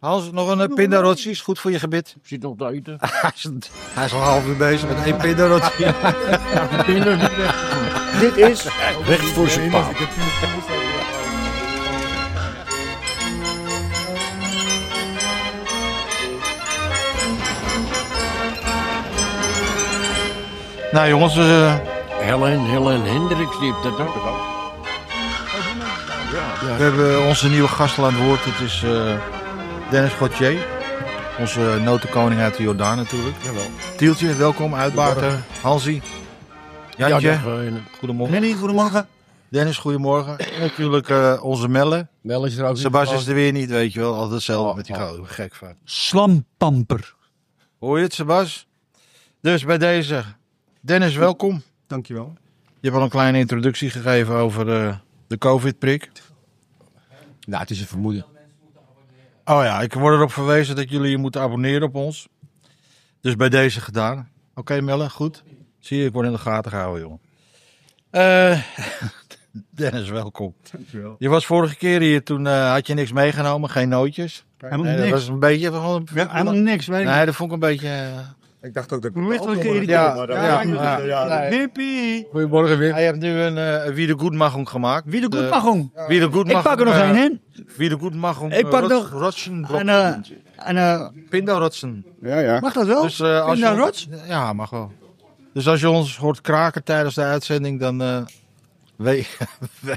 Hans, nog een pindarotje. Is goed voor je gebit. Zit nog te eten. Hij is al half uur bezig met 1 pindarotje. Dit is Recht voor zijn paal. Nou jongens, Helen Hendricks, die heeft dat ook. we hebben onze nieuwe gasten aan het woord. Het is Dennis Gauthier. Onze notenkoning uit de Jordaan natuurlijk. Jawel. Tieltje, welkom. Uitbater. Hansie. Jantje. Goedemorgen. Henny, goedemorgen. Dennis, goedemorgen. En natuurlijk onze Melle. Wel is er ook. Sebas is er weer niet, weet je wel. Altijd hetzelfde met die gouden. Gek van. Slampamper. Hoor je het, Sebas? Dus bij deze. Dennis, welkom. Dankjewel. Je hebt al een kleine introductie gegeven over de COVID-prik. Nou, het is een vermoeden. Oh ja, ik word erop verwezen dat jullie je moeten abonneren op ons. Dus bij deze gedaan. Oké, Melle, goed. Zie je, ik word in de gaten gehouden, jongen. Dennis, welkom. Dankjewel. Je was vorige keer hier, toen had je niks meegenomen, geen nootjes. Helemaal Nee, dat niks. was een beetje van... Helemaal niks. Nee, dat vond ik een beetje... Ik dacht ook dat Hoe is het een Ja. Wippie. Goedemorgen weer. Hij heeft nu een Wiedergutmachung gemaakt. Wie de goed magong. Wiedergutmachung. Ik pak er nog één in. Wiedergutmachung. Ik pak nog Rotsen. Pindarotsen. Ja. mag dat wel? Dus, als je- Pindarots? Ja, mag wel. Dus als je ons hoort kraken tijdens de uitzending, dan weet ik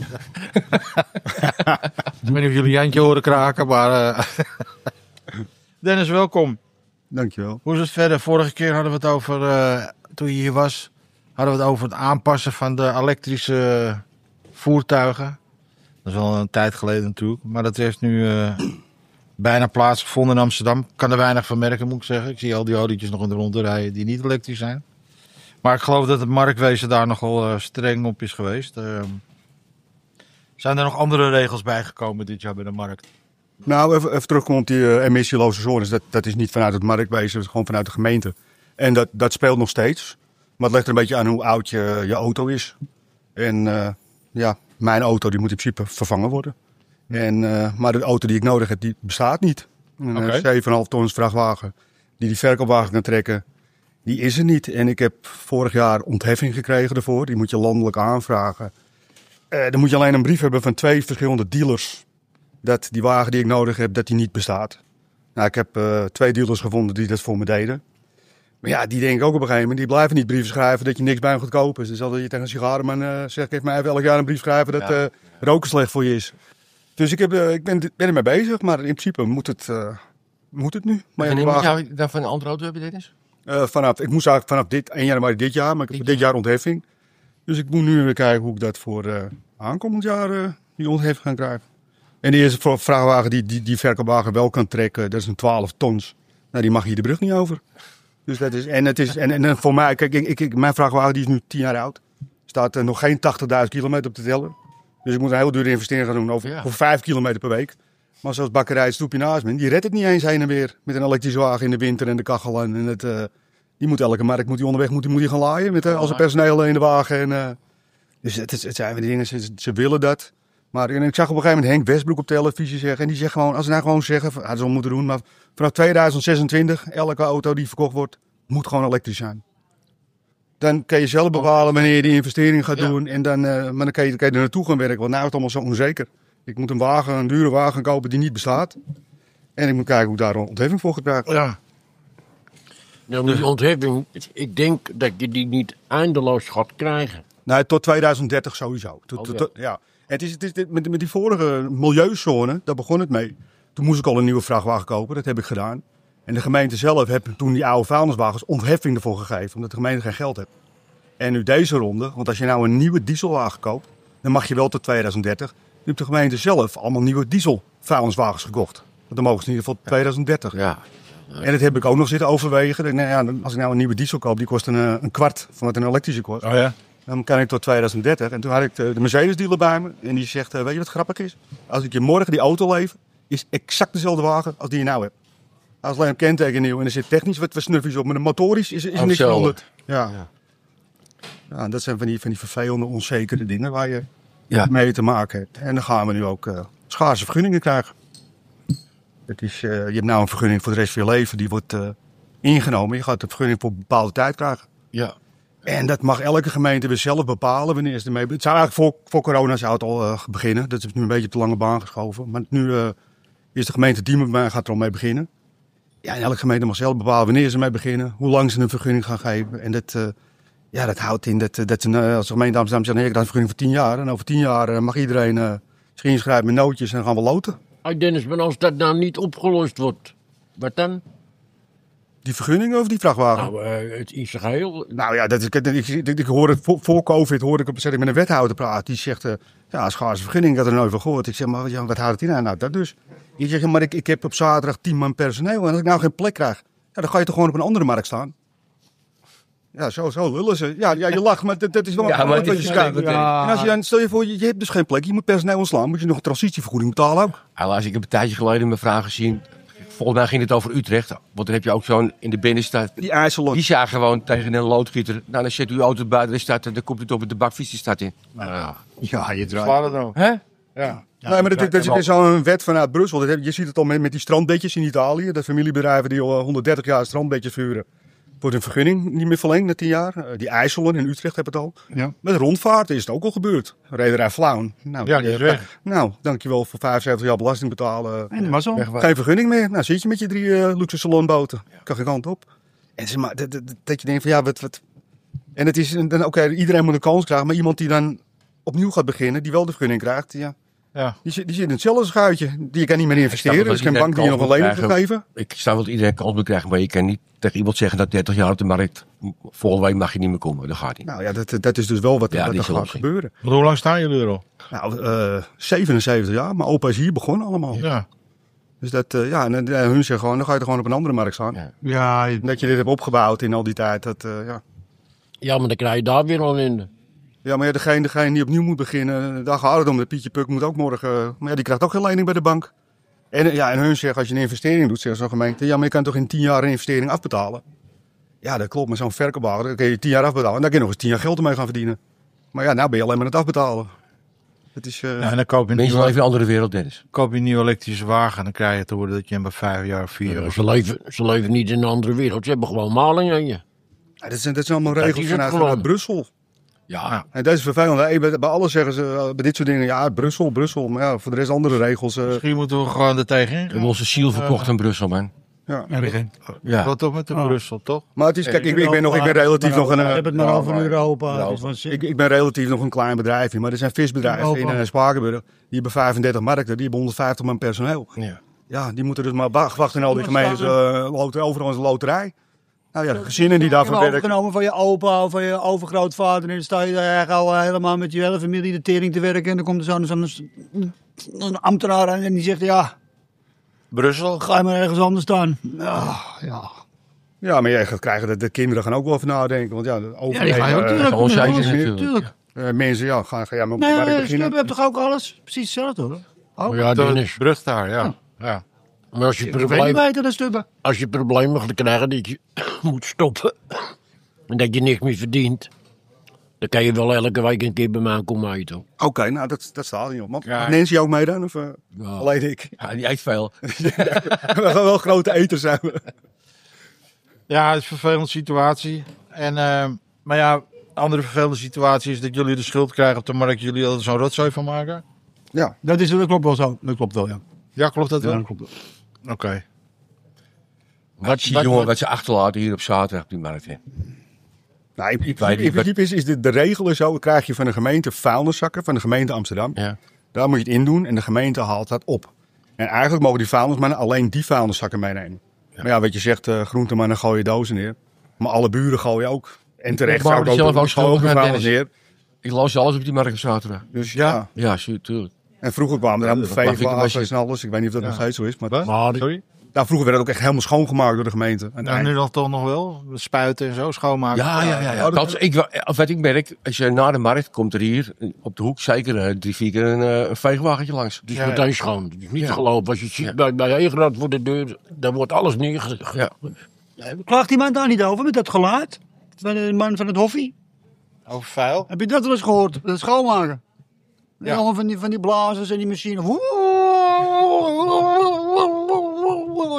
weet niet of jullie Jantje horen kraken, maar Dennis, welkom. Dankjewel. Hoe is het verder? Vorige keer hadden we het over, toen je hier was, hadden we het over het aanpassen van de elektrische voertuigen. Dat is al een tijd geleden natuurlijk, maar dat heeft nu bijna plaatsgevonden in Amsterdam. Ik kan er weinig van merken, moet ik zeggen. Ik zie al die autootjes nog in de ronde rijden die niet elektrisch zijn. Maar ik geloof dat het marktwezen daar nogal streng op is geweest. Zijn er nog andere regels bijgekomen dit jaar bij de markt? Nou, even terugkomen op die emissieloze zones. Dat is niet vanuit het marktwezen, dat is gewoon vanuit de gemeente. En dat speelt nog steeds. Maar het ligt er een beetje aan hoe oud je auto is. En mijn auto die moet in principe vervangen worden. Maar de auto die ik nodig heb, die bestaat niet. Een 7,5 tons vrachtwagen die verkoopwagen kan trekken, die is er niet. En ik heb vorig jaar ontheffing gekregen ervoor. Die moet je landelijk aanvragen. Dan moet je alleen een brief hebben van 2 verschillende dealers dat die wagen die ik nodig heb, dat die niet bestaat. Nou, ik heb 2 dealers gevonden die dat voor me deden. Maar ja, die denken ook op een gegeven moment, die blijven niet brieven schrijven dat je niks bij hem gaat kopen. Dus dan zal je tegen een sigarenman zeggen, geef mij even elk jaar een brief schrijven dat roken slecht voor je is. Dus ik ben ermee bezig, maar in principe moet het nu. Maar En die moet wagen, jou daarvan een andere auto hebben, Dennis? ik moest eigenlijk vanaf 1 januari dit jaar, maar ik heb dit jaar ontheffing. Dus ik moet nu weer kijken hoe ik dat voor aankomend jaar die ontheffing ga krijgen. En die eerste vrachtwagen die verkoopwagen wel kan trekken, dat is een 12 tons. Nou, die mag hier de brug niet over. Dus dat is, en voor mij, kijk, mijn vrachtwagen die is nu 10 jaar oud. Staat nog geen 80.000 kilometer op de teller. Dus ik moet een heel dure investering gaan doen voor 5 kilometer per week. Maar zoals bakkerij het stoepje naast me, die redt het niet eens heen en weer. Met een elektrische wagen in de winter en de kachel. Die moet elke markt moet die gaan laaien met al zijn personeel in de wagen. Dus het zijn weer die dingen, ze willen dat. Maar ik zag op een gegeven moment Henk Westbroek op televisie zeggen. En die zegt gewoon, als ze nou gewoon zeggen, hadden ze al moeten doen. Maar vanaf 2026, elke auto die verkocht wordt, moet gewoon elektrisch zijn. Dan kan je zelf bepalen wanneer je die investering gaat doen. En maar dan kan je er naartoe gaan werken. Want nu is het allemaal zo onzeker. Ik moet een dure wagen kopen die niet bestaat. En ik moet kijken hoe ik daar een ontheffing voor ga krijgen. Ja. Ja, maar die ontheffing, ik denk dat je die niet eindeloos gaat krijgen. Nee, tot 2030 sowieso. Ja. Het is met die vorige milieuzone, daar begon het mee. Toen moest ik al een nieuwe vrachtwagen kopen, dat heb ik gedaan. En de gemeente zelf heeft toen die oude vuilniswagens ontheffing ervoor gegeven, omdat de gemeente geen geld heeft. En nu deze ronde, want als je nou een nieuwe dieselwagen koopt, dan mag je wel tot 2030. Nu heeft de gemeente zelf allemaal nieuwe dieselvuilniswagens gekocht. Want dan mogen ze in ieder geval tot 2030. Ja. En dat heb ik ook nog zitten overwegen. Als ik nou een nieuwe diesel koop, die kost een kwart van wat een elektrische kost. Oh ja? Dan kan ik tot 2030. En toen had ik de Mercedes dealer bij me. En die zegt, weet je wat grappig is? Als ik je morgen die auto lever, is exact dezelfde wagen als die je nou hebt. Als alleen een kenteken nieuw en er zit technisch wat snuffies op. Maar de motorisch is er niks veranderd. Ja, dat zijn van die vervelende, onzekere dingen waar je mee te maken hebt. En dan gaan we nu ook schaarse vergunningen krijgen. Het is, je hebt nou een vergunning voor de rest van je leven. Die wordt ingenomen. Je gaat de vergunning voor een bepaalde tijd krijgen. Ja. En dat mag elke gemeente weer zelf bepalen wanneer ze ermee... Het zou eigenlijk voor corona zou het al beginnen. Dat is nu een beetje op de lange baan geschoven. Maar nu is de gemeente Diemen gaat er al mee beginnen. Ja, en elke gemeente mag zelf bepalen wanneer ze mee beginnen. Hoe lang ze een vergunning gaan geven. En dat houdt in dat ze als de gemeente Amsterdam zegt... nee, ik heb een vergunning voor 10 jaar. En over 10 jaar mag iedereen zich inschrijven met nootjes en dan gaan we loten. Dennis, maar als dat nou niet opgelost wordt, wat dan? Die vergunningen of die vrachtwagen? Nou, het in zijn geheel. Nou ja, ik hoor het voor COVID hoorde ik met een wethouder praten. Die zegt, ja, schaarse vergunning, ik had er nooit van gehoord. Ik zeg, maar ja, wat houdt het in? Nou, dat dus. Je zegt, maar ik heb op zaterdag 10 man personeel. En als ik nou geen plek krijg, ja, dan ga je toch gewoon op een andere markt staan. Ja, zo lullen ze. Ja, je lacht, maar dat is wel maar het wat is je schrijft. ja. En als je dan, stel je voor, je hebt dus geen plek, je moet personeel ontslaan, moet je nog een transitievergoeding betalen ook. Helaas, ik heb een tijdje geleden mijn vraag gezien. Volgens mij ging het over Utrecht. Want dan heb je ook zo'n in de binnenstad. Die IJsselon. Die zagen gewoon tegen een loodgieter. Nou, dan zet u auto buiten de stad en dan komt het op de bakfiets de stad in. Ja, je draait. Sla het nou. Hè? Ja. Nee, maar dat is zo'n wet vanuit Brussel. Je ziet het al met die strandbedjes in Italië. Dat familiebedrijven die al 130 jaar strandbedjes vuren. Wordt een vergunning niet meer verlengd na 10 jaar. Die IJsselen in Utrecht hebben het al. Ja. Met rondvaart is het ook al gebeurd. Rederij Vlaun. Nou, Ja, die is weg. Nou, dankjewel voor 75 jaar belasting betalen. En dat was al. Geen vergunning meer. Nou, zit je met je 3 luxe salonboten. Kan geen kant op. En zeg maar, dat je denkt van ja, wat. En het is dan oké, iedereen moet een kans krijgen. Maar iemand die dan opnieuw gaat beginnen, die wel de vergunning krijgt. Ja, Ja. die zit in hetzelfde schuitje. Die kan niet meer investeren. Er is geen bank die je nog een lening kan geven. Ik zou wel dat iedereen kans moet krijgen, maar je kan niet tegen iemand zeggen dat 30 jaar op de markt. Volgende week mag je niet meer komen. Dat gaat niet. Nou ja, dat is dus wel wat Ja, er die is gaat optie. gebeuren. Want hoe lang staan jullie er al? Nou, 77 jaar. Mijn opa is hier begonnen allemaal. Ja. Dus dat, ja, en hun zeggen gewoon, dan ga je er gewoon op een andere markt staan. Ja. Ja, Dat je dit hebt opgebouwd in al die tijd, dat, ja. Ja, maar dan krijg je daar weer al in. Ja, maar ja, degene die opnieuw moet beginnen, daar gaat het om. De Pietje Puk moet ook morgen, maar ja, die krijgt ook geen lening bij de bank. En, ja, en hun zeggen, als je een investering doet, zeggen zo'n gemeente, ja, maar je kan toch in 10 jaar een investering afbetalen? Ja, dat klopt, met zo'n verkoopwagen, dan kun je 10 jaar afbetalen en daar kun je nog eens 10 jaar geld ermee gaan verdienen. Maar ja, nou ben je alleen maar aan het afbetalen. Het is, Ja, en dan koop je, een Mensen nieuwe, leven in een andere wereld, Dennis. koop je een nieuwe elektrische wagen en dan krijg je te horen dat je hem bij 5 jaar of 4 jaar... Ze leven niet in een andere wereld. Ze hebben gewoon maling aan je. ja, dat zijn allemaal Dat regels is het vanuit gewoon. Brussel. Ja. En dat is vervelend. Hey, bij alles zeggen ze, bij dit soort dingen, ja, Brussel. Maar ja, voor de rest andere regels. Misschien moeten we gewoon er tegenin We hebben gaan. onze ziel verkocht in Brussel, man. Ja. erg. Ja. Wat op met de Brussel, toch? Maar het is, kijk, ik ben relatief nog We een... hebben het maar over Europa. Ja, Dus wat Ik ben relatief nog een klein bedrijfje, maar er zijn visbedrijven in Spakenburg. Die hebben 35 markten, die hebben 150 man personeel. Ja. Ja, die moeten dus maar wachten in al die gemeentes, overal is een loterij. Nou ja, de gezinnen die daarvoor werken. overgenomen van je opa of van je overgrootvader. En dan sta je daar al helemaal met je hele familie de tering te werken. En dan komt er zo'n ambtenaar aan en die zegt, ja, Brussel? ga je maar ergens anders staan. Ja. Ja, maar jij gaat krijgen, de kinderen gaan ook wel even nadenken. Want ja, de Ja, die ga je ook overheden, natuurlijk. gewoon zijn ze Tuurlijk. natuurlijk. mensen, ja, ga jij maar op de Nee, markt Stub beginnen. hebt toch ook alles precies hetzelfde hoor. Ook. Ja, De Dennis. brug daar, ja. Ja. Maar als je, Ik weet niet probleem, beter dan Stubbe. als je problemen gaat krijgen dat je moet stoppen en dat je niks meer verdient, dan kan je wel elke week een keer bij mij komen eten. Oké, nou dat staat niet op. Man. Ja. Nancy ook mee dan? Of Ja. alleen ik? Ja, die eet veel. We gaan wel grote eters zijn. Ja, het is een vervelende situatie. En, maar ja, een andere vervelende situatie is dat jullie de schuld krijgen op de markt. Jullie er zo'n rotzooi van maken. Ja. Dat klopt wel zo. Dat klopt wel, ja. Ja, klopt dat Ja, wel? dat klopt wel. Oké. Zie jongen wat ze achterlaten hier op zaterdag op die markt. Hè. Nou, in weet niet, principe is de regel is zo, dan krijg je van de gemeente vuilniszakken, van de gemeente Amsterdam. Ja. Daar moet je het in doen en de gemeente haalt dat op. En eigenlijk mogen die vuilnismannen alleen die vuilniszakken meenemen. Maar ja, wat je zegt, groentemannen gooien dozen neer. Maar alle buren gooien ook. En terecht Maar zou ik ook zelf ook gooien ook schuldig aan vuilnis Dennis. neer. Ik las alles op die markt op zaterdag. Dus ja. Ja, tuurlijk. En vroeger kwamen er helemaal mag ik een veegwagens beetje- en alles. Ik weet niet of dat nog steeds zo is. Maar Wat? Maar Sorry? nou, vroeger werd het ook echt helemaal schoongemaakt door de gemeente. Nou, nu dan toch nog wel? Spuiten en zo, schoonmaken. Ja. Wat ik merk, als je naar de markt komt er hier op de hoek zeker 3-4 keer een veegwagentje langs. het is Ja, meteen schoon. Het is niet te geloven. Als je het ziet bij Egerad voor de deur, dan wordt alles neergezet. Ja. Klaagt iemand daar niet over met dat geluid? Van de man van het hoffie? Over vuil? Heb je dat wel eens gehoord? Dat schoonmaken. Ja. Allemaal van die blazers en die machine.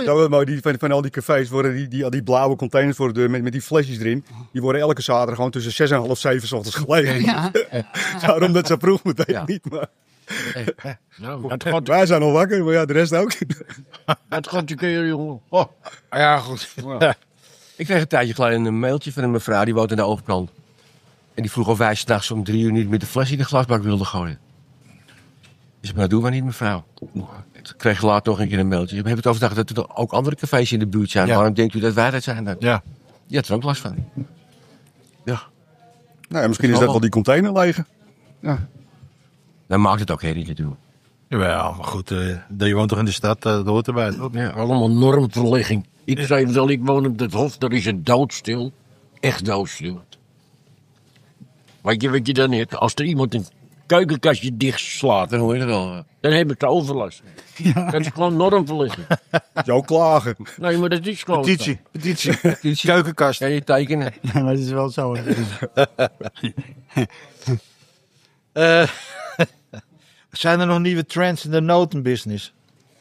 Dat maar van al die cafés worden die blauwe containers voor de deur met die flesjes erin. Die worden elke zaterdag gewoon tussen 6 en half 7 's ochtends gelegen. Ja. Daarom dat ze vroeg moet ik Ja. niet. Maar Nou, dat gaat, wij zijn al wakker, maar ja, de rest ook. dat gaat een keer, jongen. Oh, ja, goed. Ik kreeg een tijdje geleden een mailtje van een mevrouw die woont aan de overkant. En die vroeg of wij s'nachts om 3 uur niet met de fles in de glasbak wilden gooien. Ik zei, maar dat doen we niet, mevrouw. Ik kreeg later nog een keer een mailtje. We hebben het overdag dat er ook andere cafés in de buurt zijn. Ja. Waarom denkt u dat wij dat zijn dan? Ja. Je had er ook last van. Ja. Nou ja, misschien is dat wel die container leeg. Ja. Dan maakt het ook herrie natuurlijk. Jawel, maar goed, je woont toch in de stad, dat hoort erbij. Toch? Ja. Allemaal normverlegging. Ik zei wel, ik woon op het Hof, daar is het doodstil. Echt doodstil. Weet je dan niet? Als er iemand een keukenkastje dicht slaat, Dan hoor je er wel. dan hebben ze overlast. Dat is gewoon normverlegging. Zo klagen. Nee, maar dat is gewoon zo. Petitie. Keukenkast. Ja, je tekenen. Ja, dat is wel zo. Zijn er nog nieuwe trends in de notenbusiness?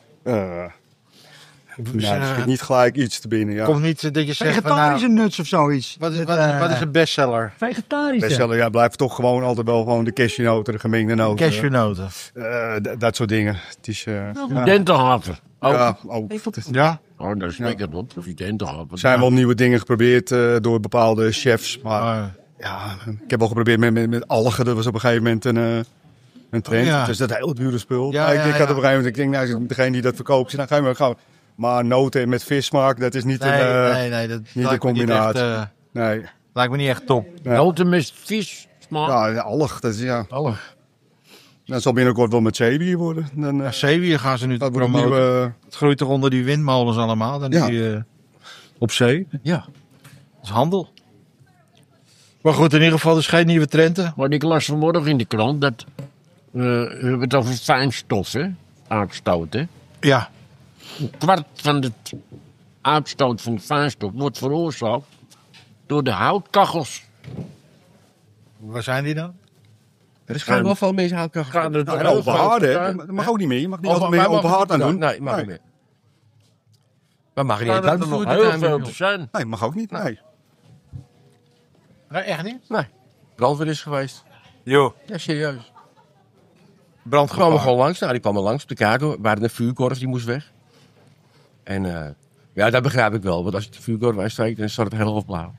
Schiet niet gelijk iets te binnen. Ja. Komt niet dat je zegt van Vegetarische nou, nuts of zoiets. wat is een bestseller? Vegetarische. Bestseller, ja, blijft toch gewoon altijd wel gewoon de cashewnoten, de gemengde noten. Cashewnoten. Dat soort dingen. Het is, Dentenhaven. Oh, ja, ook. Ja? oh dat is lekker, man. Dentenhaven. Er zijn wel nieuwe dingen geprobeerd door bepaalde chefs. Maar Ah, ja, ik heb wel geprobeerd met algen. Dat was op een gegeven moment een trend. Ja. Dus dat heel dure spul. Ja, Maar ja, ik had ja. op een gegeven moment, ik denk, nou, degene die dat verkoopt, nou, gaan we. Maar noten met vissmaak, dat is niet nee, een... dat niet de lijkt me combinatie. Echt, Nee. lijkt me niet echt top. Noten met vis. Smaak. Ja, de alg, dat is ja. Allig. Dat zal binnenkort wel met zeewier worden. Dan, Zeewier gaan ze nu dat wordt een promoten. nieuwe... Het groeit toch onder die windmolens allemaal? Dan Ja. die, op zee. Ja. Dat is handel. Maar goed, in ieder geval dus geen nieuwe trenden. Maar ik las vanmorgen in de krant dat... we hebben het over fijnstof, hè? Uitstoot, hè? Ja. Een kwart van het uitstoot van fijnstof wordt veroorzaakt door de houtkachels. Waar zijn die dan? Er is geen wel veel mensen aan kan Gaan er Nou, open haard, hè? Dat mag ook niet meer. Je mag niet altijd meer open haard aan doen. Nee, mag niet meer. Maar mag je niet er nog heel veel te zijn. Nee, mag ook niet. Nee. Nee, echt niet? Nee. Brandweer is geweest. Jo. Ja, serieus. Die Brandgevaar. kwamen gewoon langs. Nou, die kwamen langs op de kaart. We hadden een vuurkorf, die moest weg. En ja, dat begrijp ik wel. Want als je de vuurkorf uitsteekt, dan staat het heel blauw.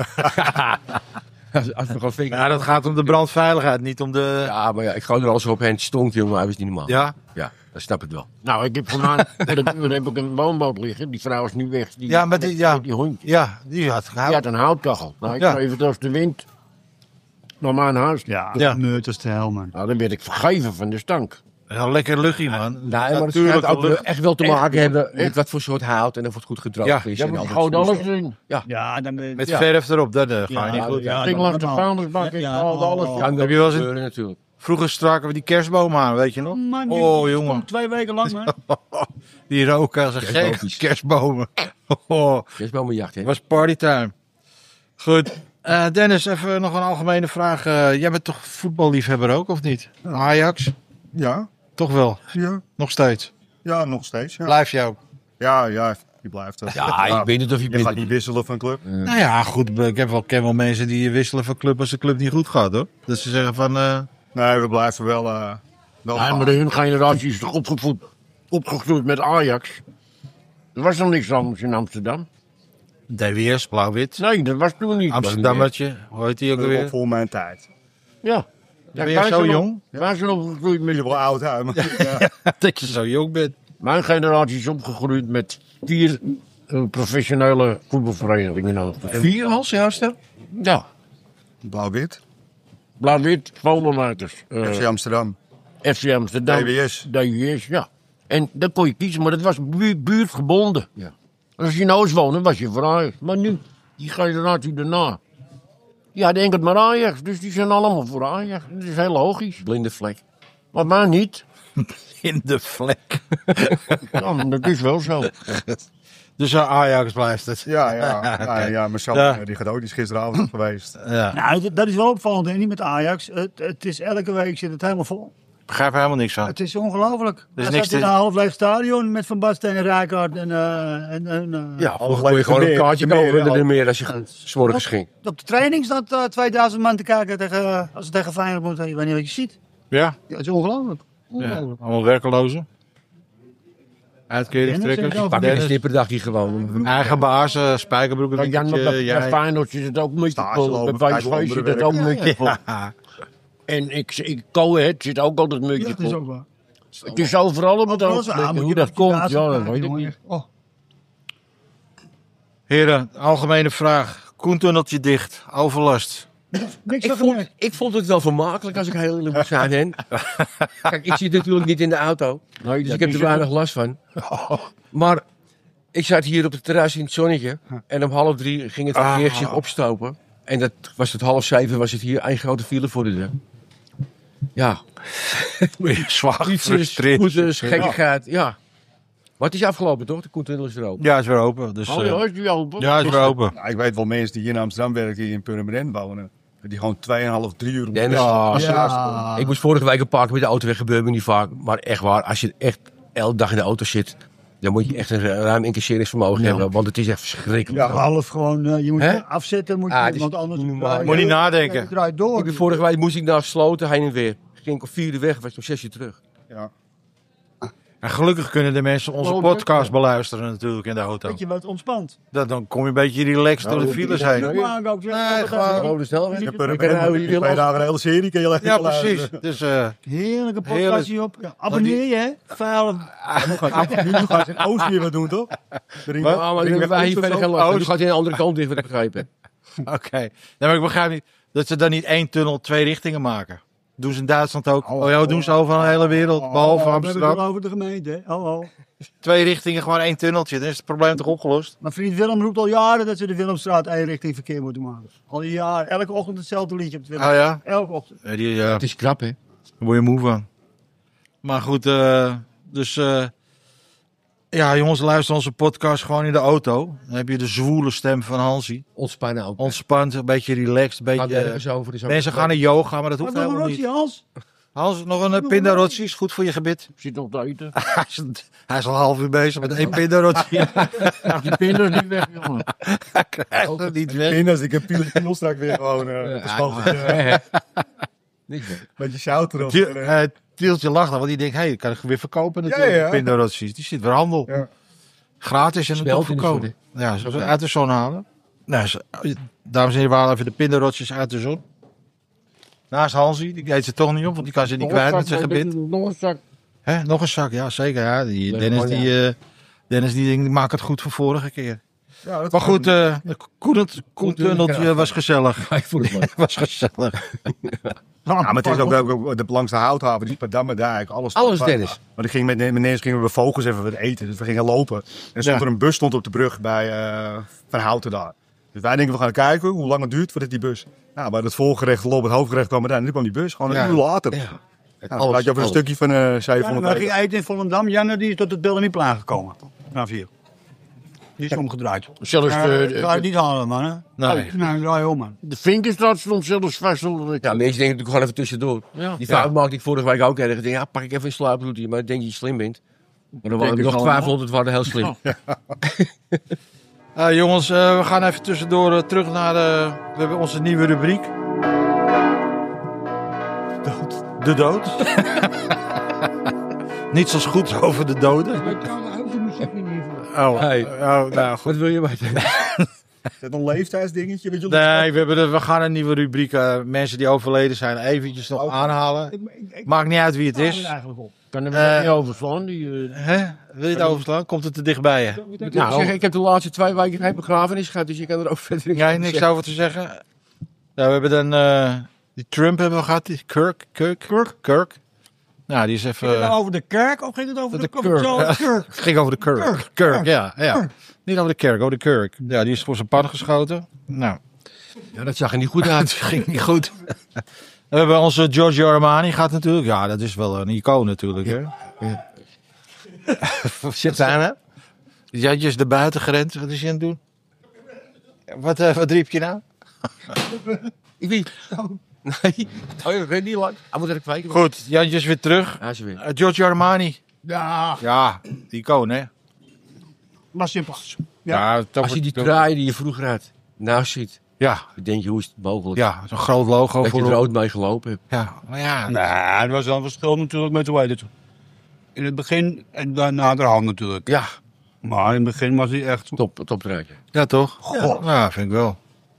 als we gewoon vinken. Ja, dat gaat om de brandveiligheid, niet om de... Ja, maar ja, ik gooi er alles op en het stonk, jongen. Hij was niet normaal. Ja? Ja, dat snap ik wel. Nou, ik heb vandaag heb ik een woonboot liggen. Die vrouw is nu weg. Ja, maar die, ja. met die hondje. Ja, die had Die gehouden. had een houtkachel. Nou, ik Ja. schreef het als de wind naar mijn huis. Ja, Ja. meuters te hel, man. Nou, dan werd ik vergeven van de stank. Ja, lekker luchtje, man. Nee, maar het Natuurlijk schijnt ook lucht. echt wel te maken hebben met wat voor soort hout en of het goed gedroogd Ja. is. Ja, en maar al ik dat gooi soort alles dingen. in. Ja, dan Met Ja. verf erop, dat ga je niet goed. ja, Ik dat lag de allemaal. vuilnisbak, ik Ja, haalde alles. oh. Kan Heb je wel eens gebeuren natuurlijk. Vroeger straken we die kerstbomen aan, weet je nog? Man, Oh, jongen. 2 weken lang, man. Die roken als een gek. Kerstboompjes. Kerstbomen. Oh, Kerstbomenjacht, hè? het was partytime. Goed. Dennis, even nog een algemene vraag. Jij bent toch voetballiefhebber ook, of niet? Ajax? Ja, Toch wel? ja. Nog steeds? Ja, nog steeds. Ja, Blijf je ook? ja die blijft er. Ja, ik weet niet of je Je gaat bent. niet wisselen van club. Nou ja, goed. Ik ken wel mensen die wisselen van club als de club niet goed gaat, hoor. Dat ze zeggen van... Nee, we blijven wel Ja, gaan. maar hun generatie is toch opgegroeid met Ajax. Er was nog niks anders in Amsterdam. DWS, blauw-wit. Nee, dat was toen niet. Amsterdammertje. Hoe heet die ook Ook alweer? voor mijn tijd. Ja. Ben je zo jong? Wij zijn opgegroeid met... Je wel oud, hè? Maar, ja. Dat je zo jong bent. Mijn generatie is opgegroeid met 4 professionele voetbalverenigingen. 4 als jouwste? Ja. Blauw-wit. Blauw-wit, Vogelmuiters. FC Amsterdam. FC Amsterdam. DWS. DWS, ja. En dan kon je kiezen, maar dat was buurtgebonden. Ja. Als je in Oost woonde, was je voor Ajax. Maar nu, die generatie daarna. Ja, denk het maar Ajax. Dus die zijn allemaal voor Ajax. Dat is heel logisch. Blinde vlek. Maar mij niet. In de vlek. Ja, maar dat is wel zo. Dus Ajax blijft het. Ja, maar Sam, Ja. die gaat ook, die is gisteravond op geweest. Ja. Nou, dat is wel opvallend, hè? Niet met Ajax. Het is elke week zit het helemaal vol. begrijp er helemaal niks van. Het is ongelooflijk. is Hij niks zat in te- een half leeg stadion met Van Basten en Rijkaard en Ja, Alles kon je gewoon een meer, kaartje meer, kopen al- er meer als je 's morgens ging. op de training staat 2000 man te kijken tegen, als het tegen Feyenoord moet. Ik weet niet wat je ziet. Ja, Ja, het is ongelooflijk. ja. Ongelooflijk. Allemaal werkelozen. Uitkeringstrekkers. Dennis, Pak een Dennis, snipperdagje gewoon. eigen baas, spijkerbroek. Maar Jan, maar bij Feyenoord zit het ook een beetje Stage vol. lopen, Bij vijf PSV zit andere het ook een beetje vol. Ja. En Coët zit ook altijd een Ja, beetje dat is vol. ook waar. Het is overal op het Overal ogenblik. zo, moet Hoe je dat met komt, kaas ja, dat maken, weet ik jongen. niet. Oh, Heren, algemene vraag. Koentunneltje dicht, overlast. niks Ik van vond, gemerkt. ik vond het wel vermakelijk als ik heel eerlijk moet zijn. Hen. Kijk, ik zit natuurlijk niet in de auto. Nee, Dus dat ik heb is er het. weinig last van. Maar ik zat hier op het terras in het zonnetje. En om 2:30 ging het verkeer zich opstopen. En dat was het 6:30 was het hier één grote file voor de deur. Ja, Zwaar fietsers, gefrustreerd. scooters, gekkigheid. Ja. Maar het is afgelopen toch? De Koentunnel is er open. Ja, is weer open. Dus, Oh ja, is die open? ja, is weer open. Nou, ik weet wel mensen die hier in Amsterdam werken, die in Purmerend wonen. Die gewoon 2,5, 3 uur om Dennis, Ja, Ja, Ik moest vorige week een paar keer met de auto weg, gebeurt me niet vaak. Maar echt waar, als je echt elke dag in de auto zit, dan moet je echt een ruim incasseringsvermogen hebben. Want het is echt verschrikkelijk. ja, half gewoon, je moet Hè? je afzetten, moet je, Ah, het is want anders niet normaal. draai je- Moet niet nadenken. je draait door. Vorige week moest ik naar Sloten heen en weer. Ging ik om 4 uur weg, was ik om 6 uur terug. Ja. En gelukkig kunnen de mensen onze podcast beluisteren natuurlijk in de auto. Weet je wat ontspant? Dan kom je een beetje relaxed door de files heen. Maar ook zeggen, Nee, wat gewoon- dat- Oh, de snelweg. Ik heb er Ik kan nou in jullie 2 dagen een hele serie. Kun je Ja, precies. Dus Heerlijke podcast Heerlijk. hierop. Ja, abonneer je, hè? Vuile. Nu gaan ze in Oost weer wat doen, toch? Maar nu hebben wij hier verder geen last van. Nu gaat hij aan de andere kant dicht, wat ik begrepen. oké. Nee, maar ik begrijp niet dat ze dan niet 1 tunnel 2 richtingen maken. Doen ze in Duitsland ook. Oh ja, dat doen ze overal in de hele wereld, behalve We hebben het Amsterdam. wel over de gemeente, hè? Oh. 2 richtingen, gewoon 1 tunneltje. Dan is het probleem toch opgelost? Mijn vriend Willem roept al jaren dat ze de Willemstraat één richting verkeer moeten maken. Al jaren. Elke ochtend hetzelfde liedje op het Willem. Oh ja? Elke ochtend. Ja, Het is krap, hè? daar word je moe van. Maar goed, dus... ja, jongens, luister onze podcast gewoon in de auto. Dan heb je de zwoele stem van Hansie. Ontspannen ook. Ontspannen, een beetje relaxed. Een Gaat beetje, nergens over. Is ook mensen gaan naar yoga, maar dat hoeft Wat nog een helemaal rotje, niet. Hans? Hans, nog een pindarotje, is goed voor je gebit. Zit nog te eten. Hij is al half uur bezig met 1 pindarotje. Die pinders niet weg, jongen. Hij krijgt het niet weg. Als ik een piel straks weer gewoon Niks meer. beetje shouten erop. Tieltje lacht dan, want die denkt, hé, kan ik weer verkopen natuurlijk. Ja, ja. Pindarotjes, die zit weer handel. Ja. Gratis en het Smelt toch in de verkopen. Ja, ze uit de zon halen. Nou, dames en heren, we halen even de pindarotjes uit de zon. Naast Hansie, die eet ze toch niet op, want die kan ze niet kwijt met zijn gebit. Nog een zak. Hè, nog een zak, ja zeker. Ja. Die, Leg Dennis, gewoon, Dennis die maakt het goed voor vorige keer. Ja, dat Maar goed, het Koentunneltje was gezellig. Ik voel het maar. was gezellig. Ja, maar het is ook de langs de Houthaven, die Paddammerdijk, alles. Alles, Dennis. Want ik ging met meneer gingen we vogels even wat eten, dus we gingen lopen. En er stond Ja. er een bus stond op de brug bij Van Houten daar. Dus wij denken, we gaan kijken hoe lang het duurt voordat die bus... Nou, bij het voorgerecht, op het hoofdgerecht kwam er aan. En nu kwam die bus, gewoon een uur later. Ja. Nou, dan praat je over een stukje van 700 We gingen meter. eten in Volendam. Janne die is tot het Bellemierplein gekomen. Na 4. Die is omgedraaid. Zelfs Ga je het niet halen, man. Hè? Nee. Nou, draai om, man. de Vinkenstraat stond zelfs vast onder de... Ja, mensen denken natuurlijk gewoon even tussendoor. Ja. Die fout maakte ik vorige week ook erg. Ik denk, ja, pak ik even een slaaproute, maar ik denk dat je slim bent. Maar dan waren er Denk nog ik wel, 500, waren heel slim. Jongens, we gaan even tussendoor terug naar we hebben onze nieuwe rubriek. De dood. Niets als goed over de doden. Oh, Hey. nou goed. Wat wil je weten? Is dat een leeftijdsdingetje? Weet je, Nee, we gaan een nieuwe rubriek. Mensen die overleden zijn, eventjes nog aanhalen. Maakt niet uit wie het is. Eigenlijk op. Kan er niet overslaan. Die, Hè? Wil je het overslaan? Komt het te dichtbij je? Nou, ik heb de laatste 2 weken geen begrafenis gehad, dus je kan er ook verder niks Jij over niks zeggen. over te zeggen? Nou, we hebben dan die Trump hebben we gehad, die Kirk. Nou, die is Ging het even. nou over de kerk of ging het over de Kirk. Kirk? Het ging over de Kirk. Ja. Niet over de kerk, over de Kirk. Ja, die is voor zijn pan geschoten. Nou, Ja, dat zag er niet goed het uit. ging niet goed. We hebben onze Giorgio Armani gaat natuurlijk. Ja, dat is wel een icoon natuurlijk. Hè? Zit daar, hè? Die jatjes er buiten gerend. Wat is hij aan het doen? Wat riep je nou? Wie? Nee. Oh, je weet niet lang. Hij moet er kwijt. Goed, Jantje is weer terug. Hij is er weer. Giorgio Armani. Ja, Ja, die icoon, hè? was simpels. Ja. Ja, Als je die trui die je vroeger had naast ziet, Ja, dan denk je, hoe is het mogelijk ja, zo'n groot logo dat je voor... er rood mee gelopen hebt? Ja, maar ja. Nee, er was wel een verschil natuurlijk met hoe heet het. In het begin en daarna de hand natuurlijk. Ja, Maar in het begin was hij echt... Top truitje. ja toch? God. Ja, vind ik wel.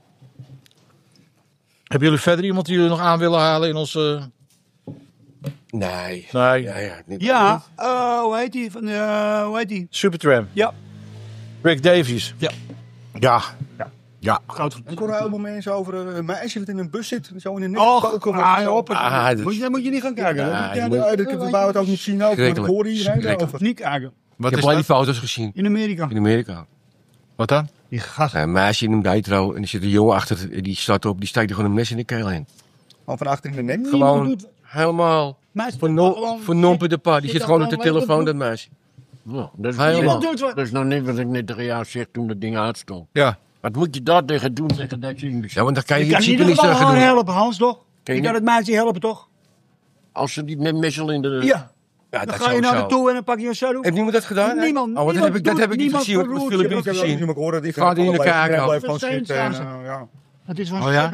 Hebben jullie verder iemand die jullie nog aan willen halen in onze... Nee. Nee. Ja, niet. Ja, hoe heet die? Hoe heet die? Supertramp. Ja, Rick Davies. Ja. Ja. Ja. groot. Ik hoor helemaal mensen over een meisje dat in een bus zit. Zo in een Och, op. Ah, dat- Moet je niet gaan kijken. Ja, Ja, je moet- we wouden het ook niet zien. Ook, maar ik hoor hier Schrikkelijk. over. Niet kijken. Wat Ik is heb alleen die dat? foto's gezien In Amerika. in Amerika. Wat dan? Die gast. Een meisje in een bijtrouw en er zit een jongen achter, die staat op, die steekt er gewoon een mes in de keel in. Al van achter in de nek. Gewoon helemaal Meisje, voor nompen de pa. Die zit gewoon op de telefoon, dat meisje. Nou, dat, is Helemaal. nog, Niemand doet wat. dat is nog niet wat ik net tegen jou zeg toen dat ding uitstond. Ja. Wat moet je daar tegen doen tegen dat ding? Ja, want dan kan je Je in kan in principe ieder niks geval tegen haar doen. helpen, Hans, toch? Ken Je je kan het meisje helpen, toch? Als ze die met messel in de... Ja. Ja, Dan dat ga je naar sowieso. naartoe en dan pak je een shadow. Heeft niemand dat gedaan? Niemand- Oh, dat heb ik niet niemand gezien. Ik heb het verroert filmpje je. niet gezien. Ik hoor dat ik Gaat in de kaak, blijf gewoon Versteend zitten. En, staan ja. Dat is wel Oh ja?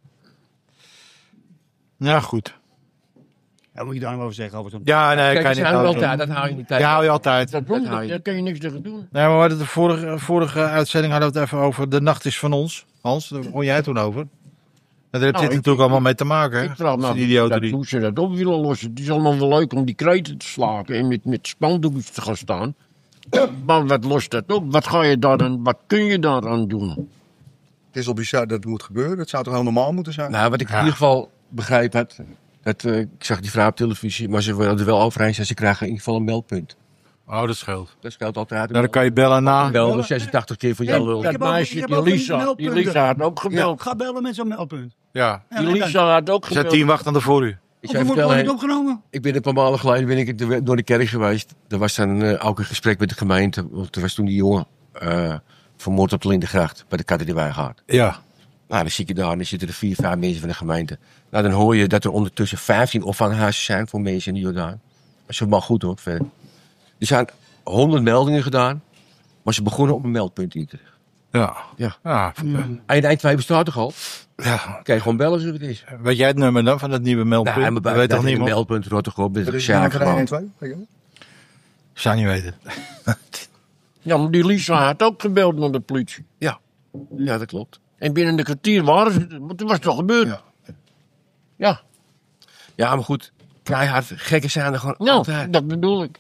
Ja, goed. Daar moet je daar nog over zeggen. Over zo'n... Ja, nee, Kijk, kan dat je zijn er niet altijd. Dat hou je niet tegen. Ja, hou je altijd. Dat Dat doen hou je. daar kan je niks tegen doen. Nee, maar we hadden de vorige uitzending hadden we het even over De Nacht is van ons. Hans, daar begon jij toen over. En daar heeft dit ik- natuurlijk allemaal mee te maken, hè? Ik vraag Dat me is een idioot dat die... hoe ze dat op willen lossen. Het is allemaal wel leuk om die kreten te slaken en met spandoekjes te gaan staan. Maar wat lost dat op? Wat kun je daaraan doen? Het is al bizar dat het moet gebeuren. Het zou toch heel normaal moeten zijn? Nou, wat ik in ieder geval begrijp had, ik zag die vrouw op televisie, maar ze wilden er wel over eens en ze krijgen in ieder geval een meldpunt. Oh, dat scheelt. Dat scheelt altijd. Nou, dan kan je bellen na. Bel 86 keer voor jouw lul. Ik Dat heb ook- ik meisje, heb die ook een Lisa, die meldpunt. Lisa had ook gebeld. Ga bellen met zo'n meldpunt. Ja. Ja, Die en Lisa had ook Er zijn gebeld. 10 wachtenden voor u. Ik Of zou er wordt vertellen, gewoon niet opgenomen. ik ben een paar maanden geleden door de kerk geweest. Er was dan ook een gesprek met de gemeente. Want er was toen die jongen vermoord op de Lindengracht bij de Kattenwijngaard. Ja. Nou, dan zie je daar, dan zitten er 4, 5 mensen van de gemeente. Nou, dan hoor je dat er ondertussen 15 opvanghuizen zijn voor mensen in de Jordaan. Dat is wel goed hoor, verder. Er zijn 100 meldingen gedaan, maar ze begonnen op een meldpunt in te richten. Ja. Ja. Ja. En eind 2 bestaat toch al? Ja. Kan je gewoon bellen als het is. Weet jij het nummer dan van dat nieuwe meldpunt? Nou, maar dat weet toch een niemand? meldpunt, Rotterdam, dat Dat is is ja, van gewoon. 112. Zou niet weten. Ja, maar die Lisa had ook gebeld naar de politie. Ja, dat klopt. En binnen een kwartier waren ze, want het was toch gebeurd. Ja. Ja, Ja, maar goed, keihard gekken zijn er gewoon nou, altijd. dat bedoel ik.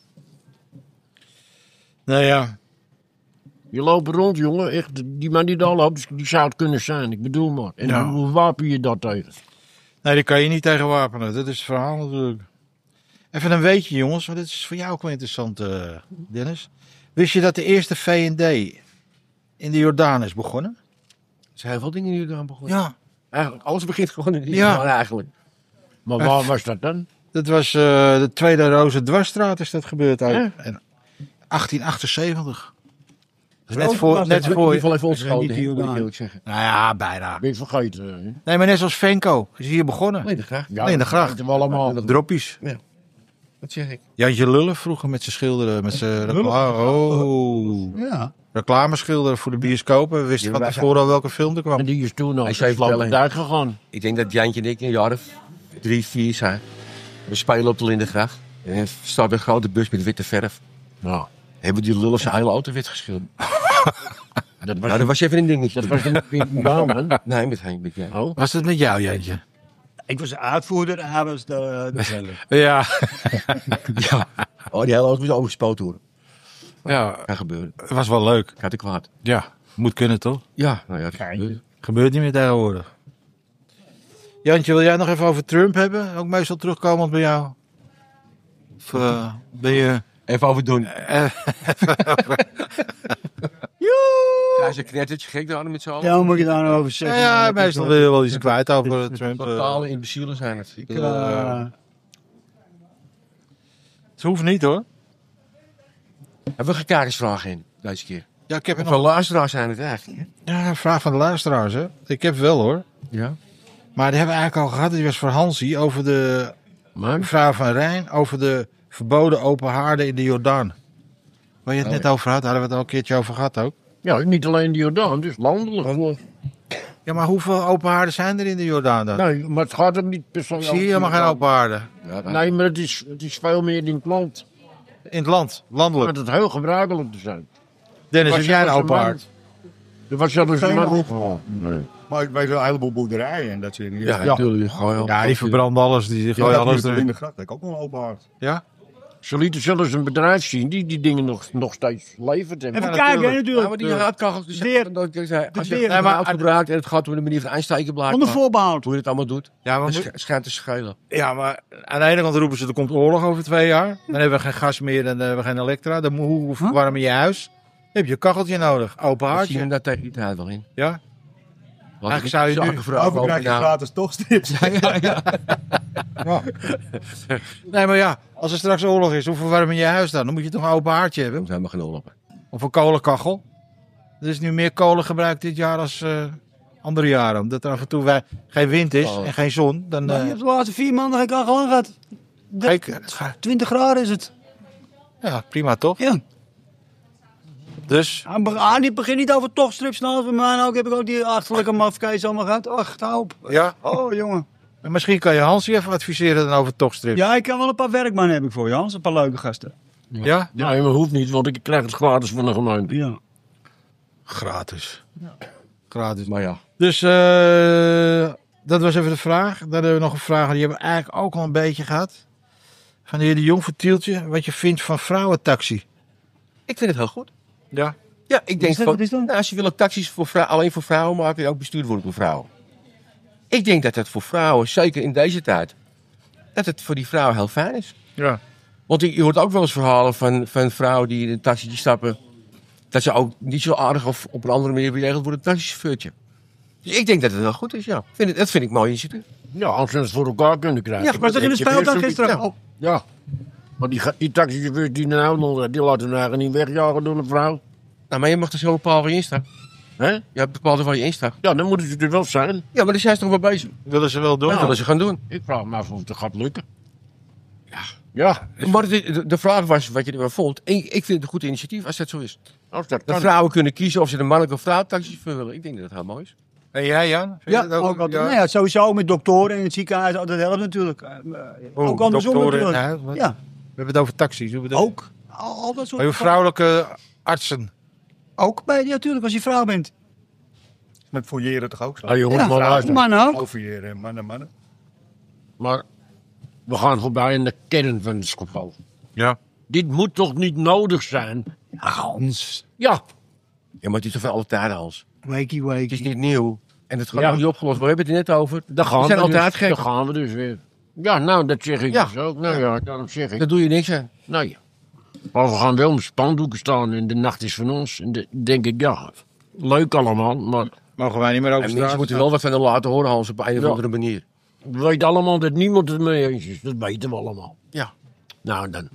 Nou ja. Je loopt rond, jongen. Echt, die man die daar loopt, die zou het kunnen zijn. Ik bedoel maar. En Ja. hoe wapen je dat tegen? Nee, die kan je niet tegen wapenen. Dat is het verhaal natuurlijk. Even een weetje, jongens, want dit is voor jou ook wel interessant, Dennis. Wist je dat de eerste V&D in de Jordaan is begonnen? Er zijn heel veel dingen die eraan begonnen. Ja. Eigenlijk, alles begint gewoon in die Ja. Jordaan eigenlijk. Maar waar was dat dan? Dat was de Tweede Roze Dwarsstraat is dat gebeurd uit Ja. en 1878. Dat is Zo net voor, was net het. In voor ieder je. geval even niet ontschoten, die hè, moet ik Jordaan. eerlijk zeggen. Nou ja, bijna. Ben je vergeten? Hè? Nee, maar net zoals Venko is hier begonnen. Nee, dat graag. Ja, Nee, in de dat gracht. weten we allemaal. Droppies. Dat zeg ik. Jantje Lullen vroeger met zijn schilderen, met zijn Ja. reclameschilderen voor de bioscopen. We wisten Ja, van wij tevoren al welke film er En kwam. die is toen nog Hij zei flauw vertellen. duik gegaan. Ik denk dat Jantje en ik een jaar of 3, 4 zijn. We spelen op de Lindengracht. En er staat een grote bus met witte verf. Nou, Hebben die lullen zijn hele auto wit geschilderd. dat was, Nou, dat was even een dingetje. dat was een man. Nee, met jij. Oh, Was het met jou, Jantje? Ik was de uitvoerder en hij was de zeller. Ja. Ja. Oh, die hele auto moest overgespoten worden. Ja, Kan gebeuren. het was wel leuk. Gaat ik kwaad. Ja, moet kunnen toch? Ja, nou ja, dat gebeurt. Gebeurt niet meer tegenwoordig. Jantje, wil jij nog even over Trump hebben? Ook meestal terugkomend bij jou? Of ben je... Even overdoen. Ja, is een knettertje gek daar met z'n allen. Ja, hoe moet je daar nou over zeggen? Ja, meestal wil je wel iets kwijt over Trump. Totale imbecielen zijn het. Het hoeft niet hoor. Hebben we geen kijkersvragen in deze keer? Ja, ik heb Hoeveel luisteraars zijn het eigenlijk? Hè? Ja, vraag van de luisteraars hè. Ik heb wel hoor. Ja. Maar die hebben we eigenlijk al gehad. Die was voor Hansie over de Maar? mevrouw van Rijn. Over de verboden open haarden in de Jordaan. Waar je het net over had. Hadden we het al een keertje over gehad ook. Ja, niet alleen de Jordaan, dus landelijk. Ja, maar hoeveel open haarden zijn er in de Jordaan dan? Nee, maar het gaat er niet per se Ik zie helemaal geen open haarden. Nee, maar het is veel meer in het land. In het land, landelijk. Dat het heel gebruikelijk te zijn. Dennis, was heb jij een zelfs open een haard? Er was zelfs een man. Nee. Maar ik weet wel een heleboel boerderijen en dat soort dingen. Ja, natuurlijk. Ja, die verbranden alles. Die gooien alles in erin. de gracht. Dat heb ik ook wel een open haard. Ja? Ze lieten zelfs een bedrijf zien die dingen nog steeds levert. Even kijken, hè, Ja, natuurlijk. maar die haardkachels, die Weer. als je weer. een maar- hout gebruikt en het gaat op de manier van aansteken Onder blijkbaar, voorbehoud. hoe je het allemaal doet, Ja, maar, dat schijnt te schelen. ja, maar aan de ene kant roepen ze er komt oorlog over 2 jaar. Dan hebben we geen gas meer en dan hebben we geen elektra. Dan hoe verwarm je je huis? Dan heb je een kacheltje nodig. Open We zien haardje. hem daar tegen die tijd wel in. Ja? Want Eigenlijk zou je nu- Over krijg je gratis tochtstrips. Nee, maar ja, als er straks oorlog is, hoe verwarm je je huis dan? Dan moet je toch een open haardje hebben? Dat zijn helemaal geen oorlog. Of een kolenkachel. Er is nu meer kolen gebruikt dit jaar als andere jaren. Omdat er af en toe geen wind is en geen zon. Dan, Je hebt de laatste 4 maanden geen kachel aan gehad. kijk, 20 graden is het. ja, prima toch? Ja. Dus, Die begint niet over tochtstrips. Nou, bij mij ook heb ik ook die achterlijke mafkees allemaal gehad. Ach, hou op. ja. Oh, jongen. En misschien kan je Hansie even adviseren dan over tochtstrips. Ja, ik kan wel een paar werkmannen heb ik voor je, Hans. Een paar leuke gasten. Ja? Nee, maar hoeft niet, want ik krijg het gratis van de gemeente. Ja. Gratis. Gratis. Maar ja, Dus dat was even de vraag. Dan hebben we nog een vraag. Die hebben we eigenlijk ook al een beetje gehad. Van de heer De Jong voor Tieltje. Wat je vindt van vrouwentaxi. ik vind het heel goed. Ja. Ja, ik denk Wat is dat? nou, als je wil ook taxis alleen voor vrouwen maken, je ook bestuurd worden door vrouwen. Ik denk dat het voor vrouwen, zeker in deze tijd, dat het voor die vrouwen heel fijn is. Ja. Want je hoort ook wel eens verhalen van vrouwen die in een taxi stappen, dat ze ook niet zo aardig of op een andere manier bejegend worden, een taxichauffeurtje. Dus ik denk dat het wel goed is, ja. Dat vind ik mooi initiatief. Ja, als ze het voor elkaar kunnen krijgen. Ja, ik was toch in de speeltuin gisteren? Ja. Ja. Maar die taxichauffeurs die nou nog, die laten hun eigen niet wegjagen door een vrouw. Nou, maar je mag er zo bepalen waar je in staat. Hè? Je hebt bepaald waar je in staat. Ja, dan moeten ze er wel zijn. Ja, maar daar zijn ze toch wel bezig. Willen ze wel doen? Dat willen ze gaan doen. Ik vraag me af of het gaat lukken. Ja. Maar de vraag was wat je ervan vond. Ik vind het een goed initiatief als dat zo is. Als dat Dat kan. vrouwen kunnen kiezen of ze een mannelijke of vrouwelijke taxichauffeur willen. Ik denk dat het heel mooi is. En jij Jan? Vind je Ja, dat ook altijd. ja? Nou ja, sowieso met doktoren in het ziekenhuis. Dat helpt natuurlijk. Oh, Ook andersom doktoren in natuurlijk. huis, wat? Ja, We hebben het over taxis. Hoe bedoel je? ook. Al dat soort Maar je vrouwelijke artsen. Ook bij, ja, natuurlijk, als je vrouw bent. Met fouilleren toch ook zo? Ah, jongens, Ja, maar luister. mannen ook. Ook fouilleren, mannen. Maar we gaan voorbij aan de kern van het geval. Ja. Dit moet toch niet nodig zijn? Hans. Ja. Ja, maar het is toch van alle tijden, Hans. Wakey, Het is wakey. niet nieuw. En het gaat Ja. ook niet opgelost. We hebben het er net over. Daar gaan We zijn we altijd dus, gek. Daar gaan we dus weer. Ja, nou, dat zeg ik Ja. dus ook. Nou ja, daarom zeg ik. Daar doe je niks aan. Nee. Maar we gaan wel met spandoeken staan en de nacht is van ons. En denk ik, ja, leuk allemaal, maar Mogen wij niet meer over En straat? mensen moeten wel wat van de laten horen, Hans, op een of Ja. andere manier. we weten allemaal dat niemand het mee eens is. Dat weten we allemaal. Ja. Nou, dan.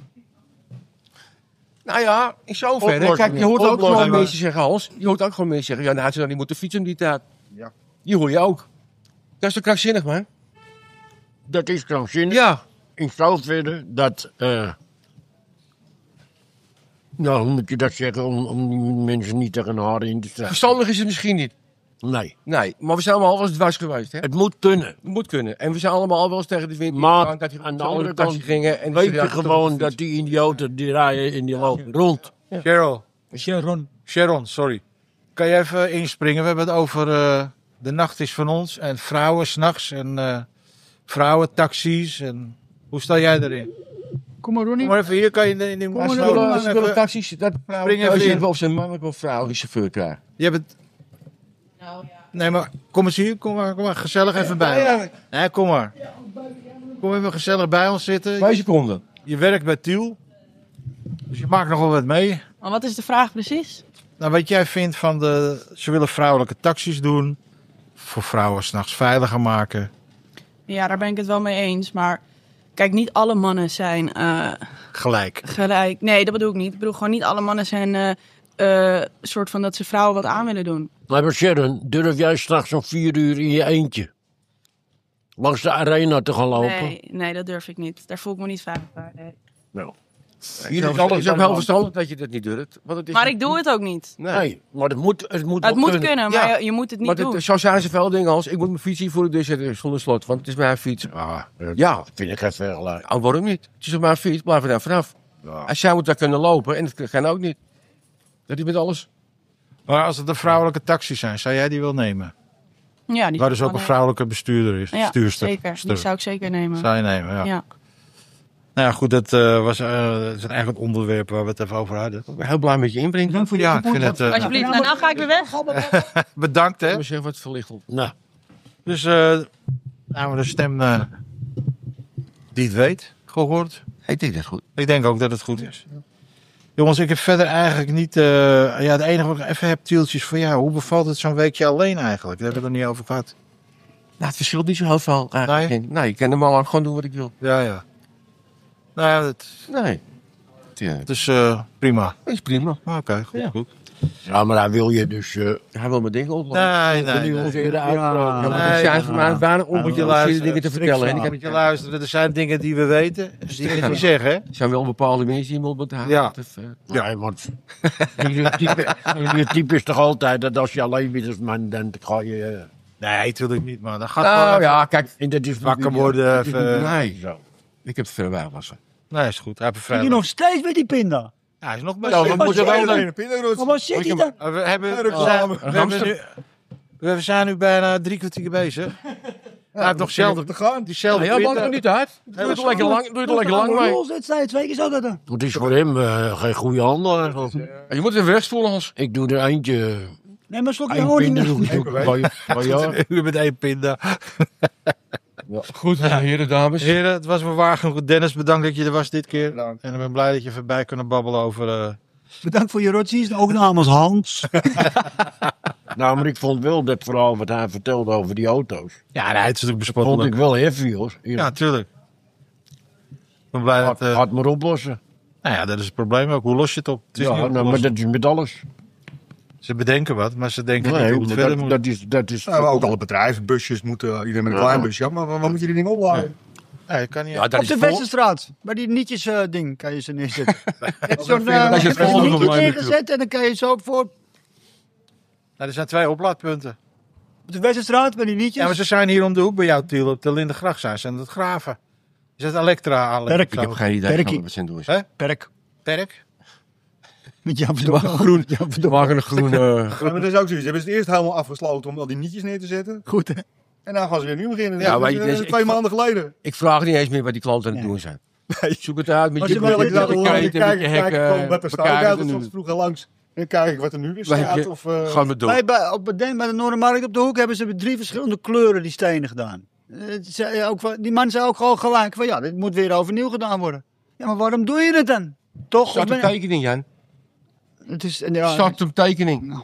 Nou ja, in zoverre. Oplossingen. Kijk, je hoort ook gewoon Oplossingen. mensen zeggen, Hans. Je hoort ook gewoon mensen zeggen, ja, dan had ze dan niet moeten fietsen om die tijd. Ja. Die hoor je ook. Dat is toch krankzinnig, man? Dat is krankzinnig. Ja. In zoverre dat. Nou, hoe moet je dat zeggen om die mensen niet tegen de haren in te strijden? Verstandig is het misschien niet. Nee. Nee, maar we zijn allemaal wel eens dwars geweest, hè? Het moet kunnen. Het moet kunnen. En we zijn allemaal wel eens tegen de wind Maar gegaan, dat aan de we andere de taxi kant gingen. En weet je gewoon dat die idioten die rijden in die lopen rond. Cheryl. Sharon. Sharon, sorry. Kan je even inspringen? We hebben het over de nacht is van ons. En vrouwen s'nachts. En vrouwentaxis. En hoe sta jij erin? Kom maar, Ronnie. Kom maar even hier. Kan je in die maar, Ze Nou, willen, maar ze willen taxis, dat Spring even vrouwen in. of ze een mannelijke of vrouwelijke chauffeur krijgen. Je hebt het... Nee, maar kom eens hier. Kom maar gezellig even bij ons. Nee, kom maar. Kom even gezellig bij ons zitten. 2 seconden. Je werkt bij Tiel. Dus je maakt nog wel wat mee. Maar wat is de vraag precies? Nou, wat jij vindt van de... Ze willen vrouwelijke taxis doen. Voor vrouwen s'nachts veiliger maken. Ja, daar ben ik het wel mee eens. Maar kijk, niet alle mannen zijn Gelijk. gelijk. Nee, dat bedoel ik niet. Ik bedoel gewoon niet alle mannen zijn soort van dat ze vrouwen wat aan willen doen. Maar Sharon, durf jij straks om 4 uur in je eentje? langs de arena te gaan lopen. Nee, dat durf ik niet. Daar voel ik me niet veilig bij. Nee. Nou. Het is ook heel verstandig dat je dat niet durft. Want het is Maar ik doe het ook niet. Nee, maar het moet Het wel moet kunnen, maar Ja. je moet het niet Maar doen. zo zijn zoveel dingen als... Ik moet mijn fiets hier voor de deur zetten zonder slot. Want het is mijn fiets. Ja, Dat vind ik geen vergelijking. oh, waarom niet? Het is op mijn fiets, blijf er daar vanaf. Ja. Als jij moet daar kunnen lopen, en dat kan ook niet. Dat is met alles. Maar als het een vrouwelijke taxi zijn, zou jij die wel nemen? Ja, die Waar dus ook kan, een vrouwelijke bestuurder is. Ja, Stuurster. zeker. Die Stuur. zou ik zeker nemen. Zou je nemen, ja. Ja. Nou ja, goed, dat is eigenlijk het onderwerp waar we het even over hadden. Ik ben heel blij met je inbreng. Bedankt voor je Ja, ik vind het... Alsjeblieft, nou ga ik weer weg. bedankt, hè. Ik zeg wat verlicht op. Nou, Dus nou, de stem die het weet, gehoord. Ik denk dat goed. Ik denk ook dat het goed is. Jongens, ik heb verder eigenlijk niet... ja, het enige wat ik even heb, Tieltjes, van ja, hoe bevalt het zo'n weekje alleen eigenlijk? Daar hebben we het er niet over gehad. Nou, het verschilt niet zo heel veel eigenlijk. Nee, ik kan normaal aan gewoon doen wat ik wil. Ja, ja. Nou ja, Nee. Ja, het is prima. dat is prima. Oké, goed, Ja. goed. ja, maar daar wil je dus... Hij wil mijn dingen oplossen. Nee, wil je ons nee. eerder uitpraten. Ja, maar Nee, er zijn voor mij weinig Moet je onbekende luisteren. dingen te vertellen. En ik heb Moet je luisteren, er zijn dingen die we weten, die we niet zeggen, hè? er zijn wel bepaalde mensen die me op het houden. Ja. Ja, want je type is toch altijd dat als je alleen bent als man, dan ga je... Nee, natuurlijk niet, man. Dan gaat Nou gewoon ja, kijk. en dat is wakker worden. Even... Nee, Zo. ik heb het verder bijgewassen. Nee, is goed. Hij heeft Zit vrij. je nog steeds met die pinda? Ja, hij is nog bij Ja, we Wat moeten zit wel... je dan? Maar waar zit hij dan? We hebben, Ja, we reclame. zijn nu bijna 3 kwartier bezig. Hij heeft nog zelf te gaan. diezelfde Ja, maakt pinda. er niet uit. Doe het er lekker lang, doe het er lekker lang mee. Dat zei 2 keer zo dat dan. Het is voor hem geen goede handel eigenlijk. Je moet er weer spoelen, Hans. Ik doe er eentje... Nee, maar slok je Eén hoort niet pinder meer. doe ik bij jou. U met 1 pinda. Goed, heren, dames. Heren, het was me waar genoeg. Dennis, bedankt dat je er was dit keer. En ik ben blij dat je voorbij kunnen babbelen over... Bedankt voor je rotsies. Ook namens Hans. Nou, maar ik vond wel dat verhaal wat hij vertelde over die auto's. Ja, nee, het is natuurlijk Vond bespottelijk. ik wel heavy, hoor. Ja, tuurlijk. Ik ben blij dat... Gaat maar oplossen. nou ja, dat is het probleem ook. Hoe los je het op? Het is Ja, niet nou, maar opgelost. dat is met alles. Ze bedenken wat, maar ze denken niet Nee, hoe het verder maar moet. dat is Nou, maar ook alle bedrijfsbusjes moeten, iedereen met een klein busje. Ja, maar waar moet je die ding opladen? Nee, kan niet. Ja, dat Op de is vol. Westerstraat. Bij die nietjes ding kan je ze neerzetten. Met zo'n dat is het volgende nietje probleem neergezet en dan kan je zo voor... Nou, er zijn 2 oplaadpunten. Op de Westerstraat, bij die nietjes. Ja, maar ze zijn hier om de hoek bij jou, Tiel, op de Lindengracht zijn ze aan het graven. Is dat Elektra aanleggen? Perk. Ik heb geen idee Perkie. wat ze aan het doen is. Hè? Perk. Perk? Met Jan Verdonk. Groen. Jan We Verdonk. maken een groene... Ja, maar dat is ook zoiets. Ze hebben het eerst helemaal afgesloten om al die nietjes neer te zetten. Goed, hè? En dan gaan ze weer nu beginnen. Ja, Dat maar is, je- dus 2 ik- maanden geleden. Ik vraag niet eens meer wat die klanten aan het Nee. doen zijn. Zoek het uit met Maar je ze willen met je dat Dan keten, met je kijk ik gewoon wat er staat. Ik bekijken ga er soms vroeger langs. En dan kijk ik wat er nu weer Weet staat. je, Of, Gaan we door. Bij de Noordermarkt op de hoek hebben ze 3 verschillende kleuren die stenen gedaan. Die man zei ook gewoon gelijk van ja, dit moet weer overnieuw gedaan worden. Ja, maar waarom doe je het dan? Toch? Of Start ben- op tekening, Jan. Het is, ja, Start op tekening.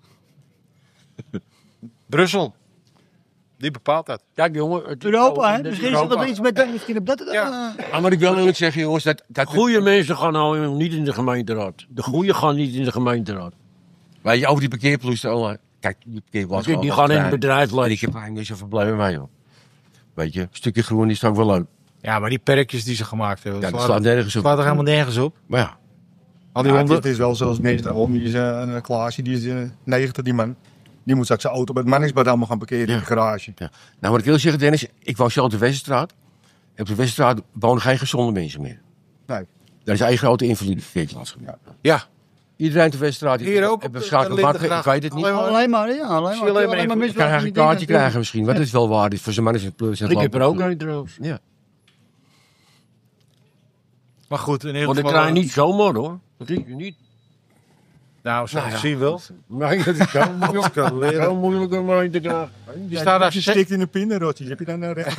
Brussel. Die bepaalt dat. Kijk, jongen. Het Europa, hè? dat is Misschien is er Europa. nog iets met misschien op dat. Ja. Maar ik wil eerlijk zeggen, jongens, dat Goede mensen gaan nou niet in de gemeenteraad. De goede gaan niet in de gemeenteraad. Weet je, over die parkeerploegen al. Kijk, die parkeerplaats. Die gaan in het bedrijf En leiden. ik heb eigenlijk niet zoveel problemen mee, joh. Weet je, een stukje groen is ook wel leuk. Ja, maar die perkjes die ze gemaakt hebben, Ja, dat slaat slaat nergens op. slaat er helemaal nergens op. Maar ja, Al die ja, honden. het is wel zoals meestal. Die is een Klaasje, die is 90, die man. Die moet straks zijn auto bij het manningsbad allemaal gaan parkeren in de garage. ja. Nou, wat ik wil zeggen, Dennis, ik woon zelf op de Westerstraat. En op de Westerstraat wonen geen gezonde mensen meer. Nee. Daar is één grote invalideverkeersplaats. Ja, Iedereen op de Westerstraat. hier ook. Hebben waarschijnlijk ik weet het niet. Alleen maar- Alleen maar, ja, alleen Zie je alleen maar alleen maar in- Ik kan eigenlijk een kaartje krijgen misschien. Wat is wel waar. Voor zijn man is het plus. Ik heb er ook een trouwens. Ja. Maar goed, in ieder Want ik geval... krijg niet zomaar, hoor. Dat is je niet. Nou, zo Nou ja. zien wel. Nee, dat is zo moeilijk. Kan leren. Zo moeilijk om erin te krijgen. Die staan daar... Je stikt in een pindarotje. Heb je dan recht?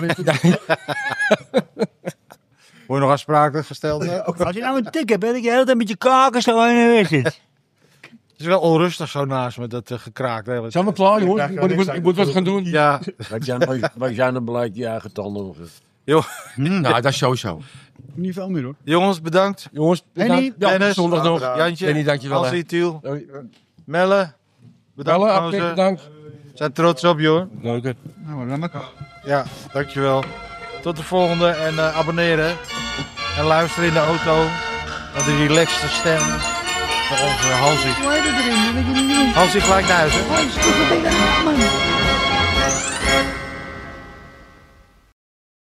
Word je nog aansprakelijk gesteld? Als je nou een tik hebt, ben ik de hele tijd met je kaken zo in de weer zit. Het is wel onrustig zo naast me, dat gekraakt. Hè. Zijn we klaar, jongens? Ik moet wat gaan doen. Ja, Wij zijn er beleid je eigen tanden nog. joh. Nou, dat is sowieso. Niet veel meer hoor. Jongens, bedankt. Jongens, Henny, ja, Dennis, zondag nog. Jantje, Henny, dankjewel, hè. Hansie, Tiel, Doei. Melle. Bedankt. Bellen, gozer. bedankt. zijn trots op je hoor. Leuk. Nou, dan maar. Ja, dankjewel. Tot de volgende en abonneren. En luister in de auto naar de relaxte stem van onze Hansie. Hoe heet het erin? Dat weet je niet. Hansie Gelijkhuizen. Oh, is toch een ding aan, man.